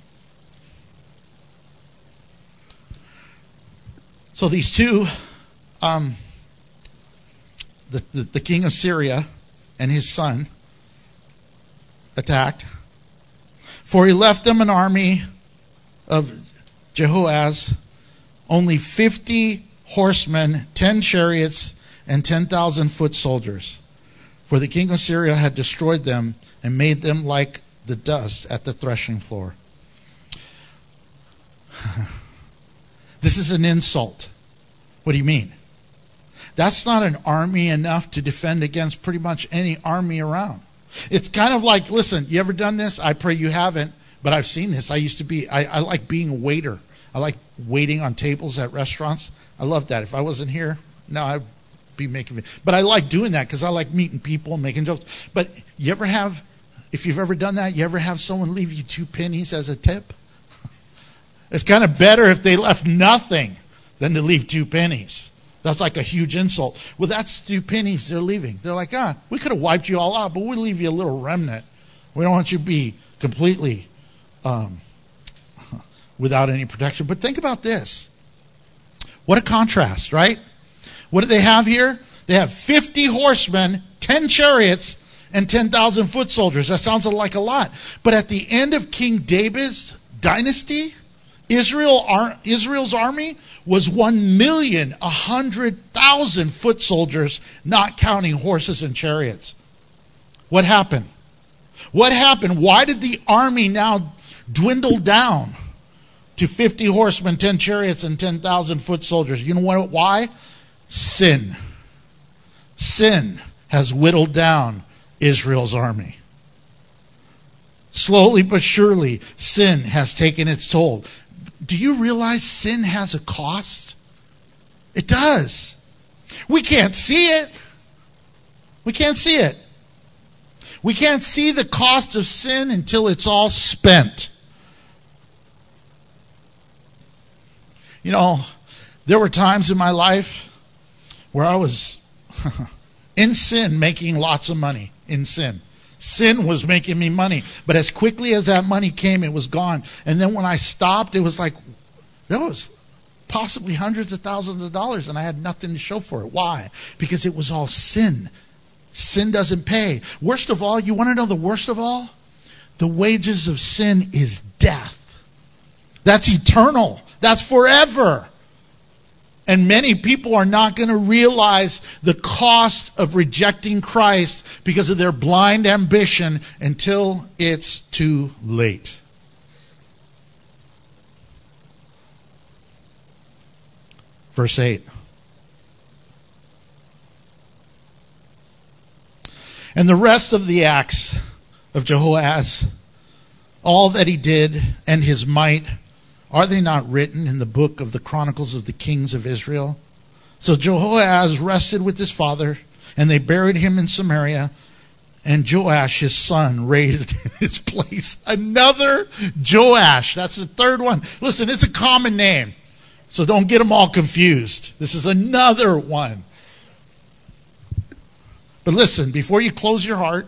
So these two, um, the, the, the king of Syria and his son, attacked. For he left them an army of Jehoaz, only fifty horsemen, ten chariots, and ten thousand foot soldiers. For the king of Syria had destroyed them and made them like the dust at the threshing floor. This is an insult. What do you mean? That's not an army enough to defend against pretty much any army around. It's kind of like, listen, you ever done this? I pray you haven't, but I've seen this. I used to be, I, I like being a waiter. I like waiting on tables at restaurants. I love that. If I wasn't here, no, I'd be making it. But I like doing that because I like meeting people and making jokes. But you ever have, if you've ever done that, you ever have someone leave you two pennies as a tip? It's kind of better if they left nothing than to leave two pennies. That's like a huge insult. Well, that's two pennies they're leaving. They're like, ah, we could have wiped you all out, but we'll leave you a little remnant. We don't want you to be completely um, without any protection. But think about this. What a contrast, right? What do they have here? They have fifty horsemen, ten chariots, and ten thousand foot soldiers. That sounds like a lot. But at the end of King David's dynasty, Israel, Israel's army was one million, one hundred thousand foot soldiers, not counting horses and chariots. What happened? What happened? Why did the army now dwindle down to fifty horsemen, ten chariots, and ten thousand foot soldiers? You know what? Why? Sin. Sin has whittled down Israel's army. Slowly but surely, sin has taken its toll. Do you realize sin has a cost? It does. We can't see it. We can't see it. We can't see the cost of sin until it's all spent. You know, there were times in my life where I was in sin making lots of money in sin. Sin was making me money. But as quickly as that money came, it was gone. And then when I stopped, it was like, there was possibly hundreds of thousands of dollars, and I had nothing to show for it. Why? Because it was all sin. Sin doesn't pay. Worst of all, you want to know the worst of all? The wages of sin is death. That's eternal. That's forever. And many people are not going to realize the cost of rejecting Christ because of their blind ambition until it's too late. Verse eight. And the rest of the acts of Jehoahaz, all that he did and his might, are they not written in the book of the Chronicles of the Kings of Israel? So Jehoahaz rested with his father, and they buried him in Samaria, and Joash, his son, reigned in his place. Another Joash. That's the third one. Listen, it's a common name, so don't get them all confused. This is another one. But listen, before you close your heart,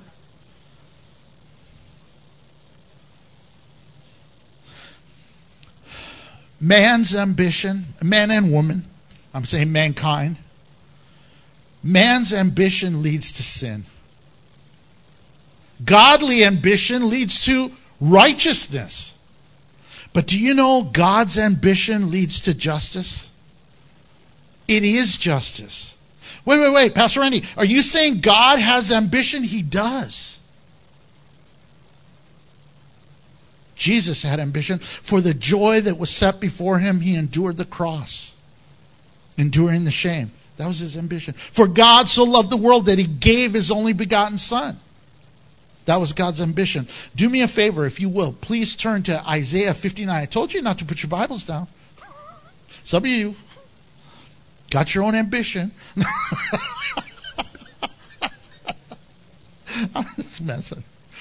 man's ambition, man and woman, I'm saying mankind, man's ambition leads to sin. Godly ambition leads to righteousness. But do you know God's ambition leads to justice? It is justice. Wait, wait, wait, Pastor Randy, are you saying God has ambition? He does. Jesus had ambition. For the joy that was set before him, he endured the cross, enduring the shame. That was his ambition. For God so loved the world that he gave his only begotten Son. That was God's ambition. Do me a favor, if you will. Please turn to Isaiah fifty-nine. I told you not to put your Bibles down. Some of you got your own ambition. I'm just messing.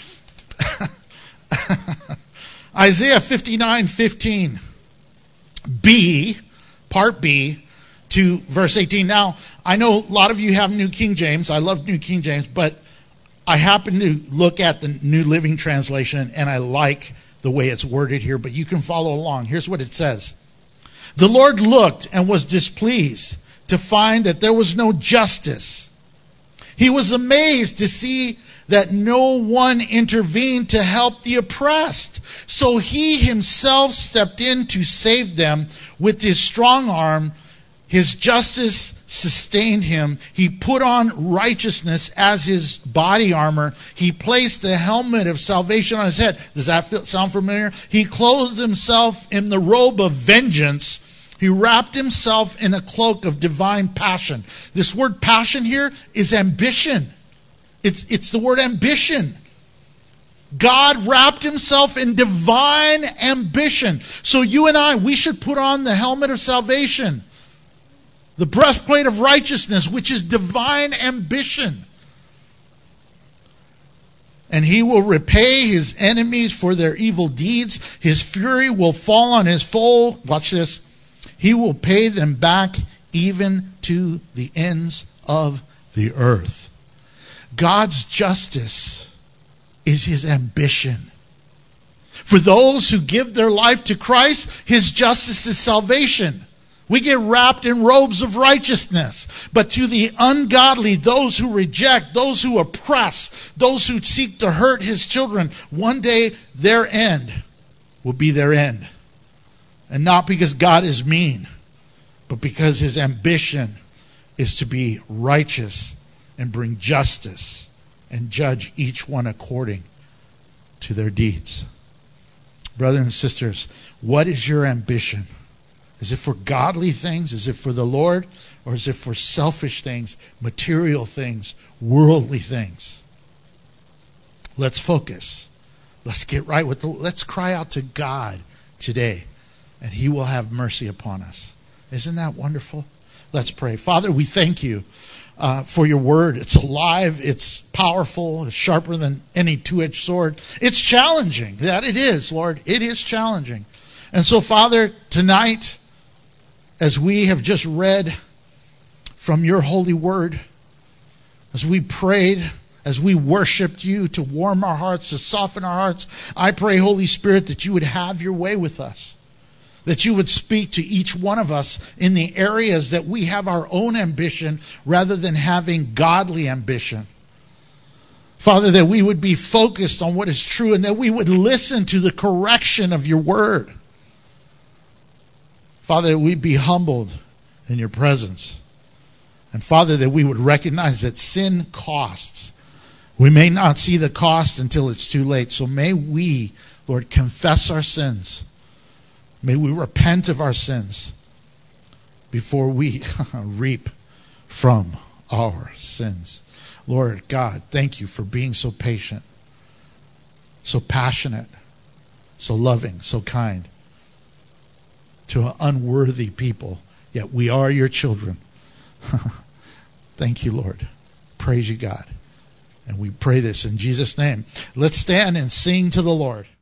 Isaiah fifty-nine fifteen. B, part B, to verse eighteen. Now, I know a lot of you have New King James. I love New King James, but I happen to look at the New Living Translation, and I like the way it's worded here, but you can follow along. Here's what it says. The Lord looked and was displeased to find that there was no justice. He was amazed to see that no one intervened to help the oppressed. So he himself stepped in to save them with his strong arm. His justice sustained him. He put on righteousness as his body armor. He placed the helmet of salvation on his head. Does that feel, sound familiar? He clothed himself in the robe of vengeance. He wrapped himself in a cloak of divine passion. This word passion here is ambition. It's, it's the word ambition. God wrapped himself in divine ambition. So you and I, we should put on the helmet of salvation, the breastplate of righteousness, which is divine ambition. And he will repay his enemies for their evil deeds. His fury will fall on his foe. Watch this. He will pay them back even to the ends of the earth. God's justice is his ambition. For those who give their life to Christ, his justice is salvation. We get wrapped in robes of righteousness. But to the ungodly, those who reject, those who oppress, those who seek to hurt his children, one day their end will be their end. And not because God is mean, but because his ambition is to be righteous and bring justice and judge each one according to their deeds. Brothers and sisters, what is your ambition? Is it for godly things? Is it for the Lord? Or is it for selfish things, material things, worldly things? Let's focus. Let's get right with the, let's cry out to God today, and he will have mercy upon us. Isn't that wonderful? Let's pray. Father, we thank you uh, for your word. It's alive. It's powerful. It's sharper than any two-edged sword. It's challenging. That it is, Lord. It is challenging. And so, Father, tonight, as we have just read from your holy word, as we prayed, as we worshiped you to warm our hearts, to soften our hearts, I pray, Holy Spirit, that you would have your way with us, that you would speak to each one of us in the areas that we have our own ambition rather than having godly ambition. Father, that we would be focused on what is true and that we would listen to the correction of your word. Father, that we'd be humbled in your presence. And Father, that we would recognize that sin costs. We may not see the cost until it's too late. So may we, Lord, confess our sins. May we repent of our sins before we reap from our sins. Lord God, thank you for being so patient, so passionate, so loving, so kind to an unworthy people, yet we are your children. Thank you, Lord. Praise you, God. And we pray this in Jesus' name. Let's stand and sing to the Lord.